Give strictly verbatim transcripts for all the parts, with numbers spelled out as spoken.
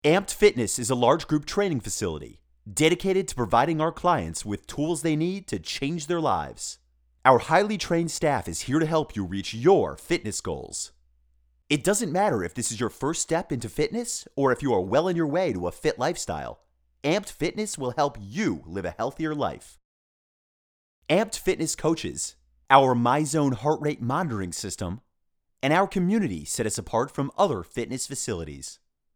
Amped Fitness is a large group training facility dedicated to providing our clients with tools they need to change their lives. Our highly trained staff is here to help you reach your fitness goals. It doesn't matter if this is your first step into fitness or if you are well on your way to a fit lifestyle. Amped Fitness will help you live a healthier life. Amped Fitness coaches, our MyZone heart rate monitoring system, and our community set us apart from other fitness facilities.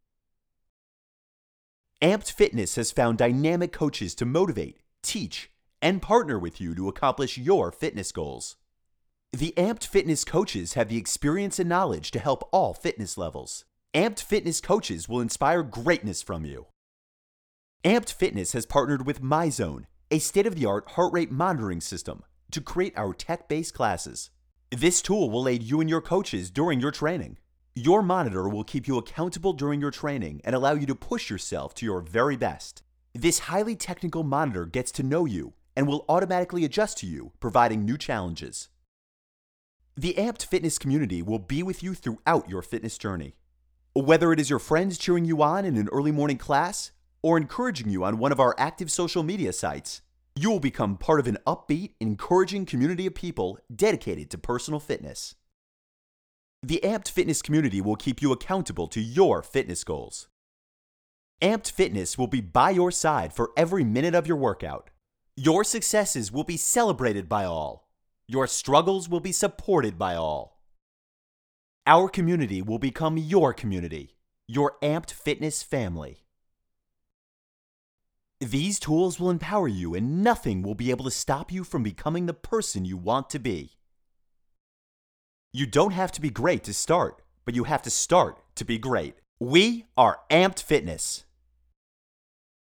Amped Fitness has found dynamic coaches to motivate, teach, and partner with you to accomplish your fitness goals. The Amped Fitness coaches have the experience and knowledge to help all fitness levels. Amped Fitness coaches will inspire greatness from you. Amped Fitness has partnered with MyZone, a state-of-the-art heart rate monitoring system, to create our tech-based classes. This tool will aid you and your coaches during your training. Your monitor will keep you accountable during your training and allow you to push yourself to your very best. This highly technical monitor gets to know you and will automatically adjust to you, providing new challenges. The Amped Fitness community will be with you throughout your fitness journey. Whether it is your friends cheering you on in an early morning class or encouraging you on one of our active social media sites, you will become part of an upbeat, encouraging community of people dedicated to personal fitness. The Amped Fitness community will keep you accountable to your fitness goals. Amped Fitness will be by your side for every minute of your workout. Your successes will be celebrated by all. Your struggles will be supported by all. Our community will become your community, your Amped Fitness family. These tools will empower you, and nothing will be able to stop you from becoming the person you want to be. You don't have to be great to start, but you have to start to be great. We are Amped Fitness.